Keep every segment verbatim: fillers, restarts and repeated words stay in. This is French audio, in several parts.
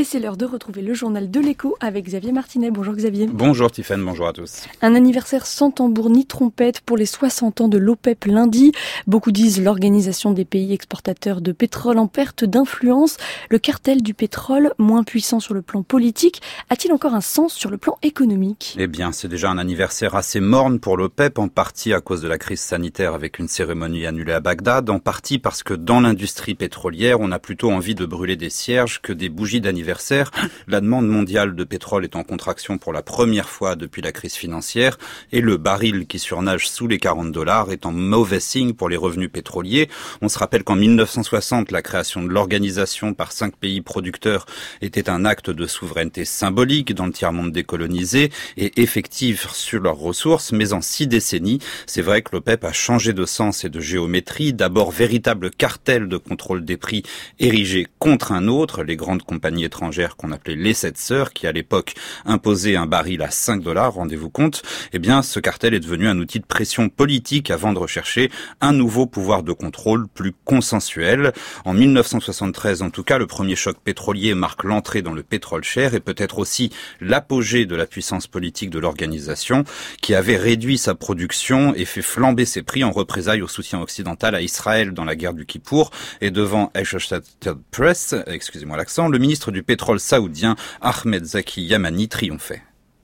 Et c'est l'heure de retrouver le journal de l'écho avec Xavier Martinet. Bonjour Xavier. Bonjour Tiffaine, bonjour à tous. Un anniversaire sans tambour ni trompette pour les soixante ans de l'OPEP lundi. Beaucoup disent l'organisation des pays exportateurs de pétrole en perte d'influence. Le cartel du pétrole, moins puissant sur le plan politique, a-t-il encore un sens sur le plan économique ? Eh bien, c'est déjà un anniversaire assez morne pour l'OPEP, en partie à cause de la crise sanitaire avec une cérémonie annulée à Bagdad, en partie parce que dans l'industrie pétrolière, on a plutôt envie de brûler des cierges que des bougies d'anniversaire. La demande mondiale de pétrole est en contraction pour la première fois depuis la crise financière et le baril qui surnage sous les quarante dollars est en mauvais signe pour les revenus pétroliers. On se rappelle qu'en mille neuf cent soixante, la création de l'organisation par cinq pays producteurs était un acte de souveraineté symbolique dans le tiers-monde décolonisé et effective sur leurs ressources, mais en six décennies, c'est vrai que l'OPEP a changé de sens et de géométrie. D'abord, véritable cartel de contrôle des prix érigé contre un autre, les grandes compagnies étrangères qu'on appelait les sept sœurs, qui à l'époque imposaient un baril à cinq dollars, rendez-vous compte, eh bien ce cartel est devenu un outil de pression politique avant de rechercher un nouveau pouvoir de contrôle plus consensuel. En mille neuf cent soixante-treize, en tout cas, le premier choc pétrolier marque l'entrée dans le pétrole cher et peut-être aussi l'apogée de la puissance politique de l'organisation qui avait réduit sa production et fait flamber ses prix en représailles au soutien occidental à Israël dans la guerre du Kippour. Et devant Associated Press, excusez-moi l'accent, le ministre du pétrole saoudien Ahmed Zaki Yamani triomphait.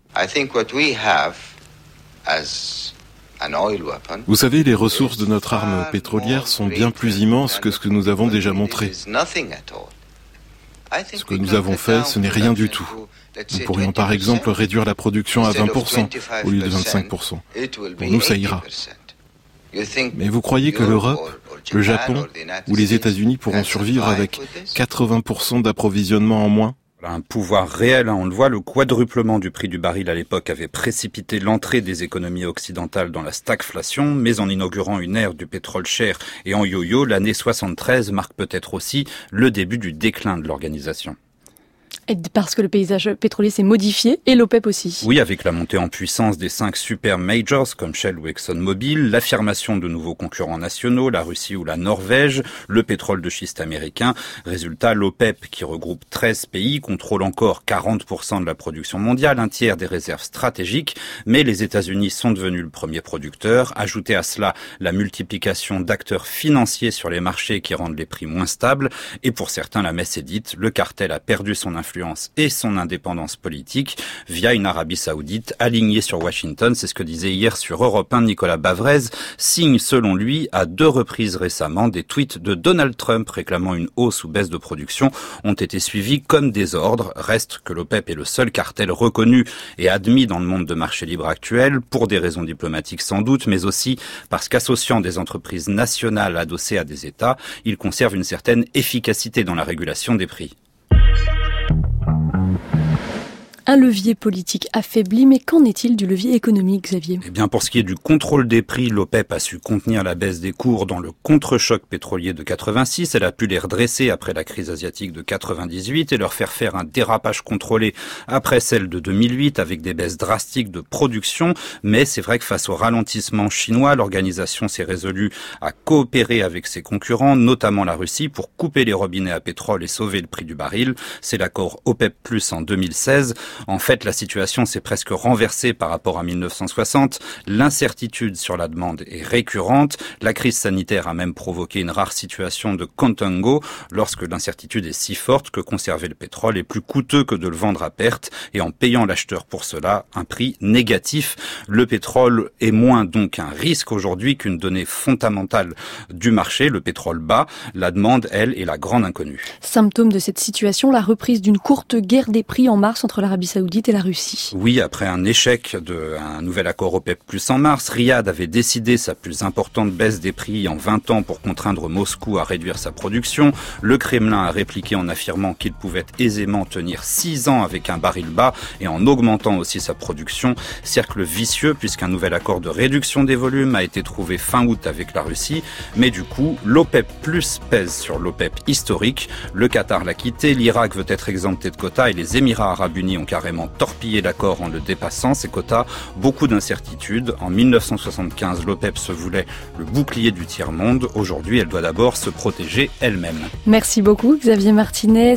Vous savez, les ressources de notre arme pétrolière sont bien plus immenses que ce que nous avons déjà montré. Ce que nous avons fait, ce n'est rien du tout. Nous pourrions par exemple réduire la production à vingt pour cent au lieu de vingt-cinq pour cent. Pour nous, ça ira. Mais vous croyez que l'Europe, le Japon ou les États-Unis pourront survivre avec quatre-vingts pour cent d'approvisionnement en moins ? Un pouvoir réel, hein, on le voit, le quadruplement du prix du baril à l'époque avait précipité l'entrée des économies occidentales dans la stagflation, mais en inaugurant une ère du pétrole cher et en yo-yo, l'année soixante-treize marque peut-être aussi le début du déclin de l'organisation. Et parce que le paysage pétrolier s'est modifié et l'OPEP aussi. Oui, avec la montée en puissance des cinq super majors comme Shell ou ExxonMobil, l'affirmation de nouveaux concurrents nationaux, la Russie ou la Norvège, le pétrole de schiste américain. Résultat, l'OPEP, qui regroupe treize pays, contrôle encore quarante pour cent de la production mondiale, un tiers des réserves stratégiques, mais les États-Unis sont devenus le premier producteur. Ajoutez à cela la multiplication d'acteurs financiers sur les marchés qui rendent les prix moins stables. Et pour certains, la messe est dite, le cartel a perdu son influence et son indépendance politique via une Arabie Saoudite alignée sur Washington. C'est ce que disait hier sur Europe un Nicolas Bavrez, signe selon lui à deux reprises récemment des tweets de Donald Trump réclamant une hausse ou baisse de production ont été suivis comme des ordres. Reste que l'OPEP est le seul cartel reconnu et admis dans le monde de marché libre actuel pour des raisons diplomatiques sans doute, mais aussi parce qu'associant des entreprises nationales adossées à des États, il conserve une certaine efficacité dans la régulation des prix. Un levier politique affaibli, mais qu'en est-il du levier économique, Xavier ? Eh bien, pour ce qui est du contrôle des prix, l'OPEP a su contenir la baisse des cours dans le contre-choc pétrolier de quatre-vingt-six. Elle a pu les redresser après la crise asiatique de quatre-vingt-dix-huit et leur faire faire un dérapage contrôlé après celle de deux mille huit avec des baisses drastiques de production. Mais c'est vrai que face au ralentissement chinois, l'organisation s'est résolue à coopérer avec ses concurrents, notamment la Russie, pour couper les robinets à pétrole et sauver le prix du baril. C'est l'accord OPEP plus en deux mille seize. En fait, la situation s'est presque renversée par rapport à mille neuf cent soixante. L'incertitude sur la demande est récurrente. La crise sanitaire a même provoqué une rare situation de contango lorsque l'incertitude est si forte que conserver le pétrole est plus coûteux que de le vendre à perte et en payant l'acheteur pour cela un prix négatif. Le pétrole est moins donc un risque aujourd'hui qu'une donnée fondamentale du marché. Le pétrole bas, la demande, elle, est la grande inconnue. Symptôme de cette situation, la reprise d'une courte guerre des prix en mars entre l'Arabie Saoudite et la Russie. Oui, après un échec d'un nouvel accord OPEP plus en mars, Riyad avait décidé sa plus importante baisse des prix en vingt ans pour contraindre Moscou à réduire sa production. Le Kremlin a répliqué en affirmant qu'il pouvait aisément tenir six ans avec un baril bas et en augmentant aussi sa production. Cercle vicieux puisqu'un nouvel accord de réduction des volumes a été trouvé fin août avec la Russie. Mais du coup, l'OPEP plus pèse sur l'OPEP historique. Le Qatar l'a quitté, l'Irak veut être exempté de quotas et les Émirats arabes unis ont carrément torpillé l'accord en le dépassant. Ces quotas, beaucoup d'incertitudes. En mille neuf cent soixante-quinze, l'OPEP se voulait le bouclier du tiers-monde. Aujourd'hui, elle doit d'abord se protéger elle-même. Merci beaucoup Xavier Martinet.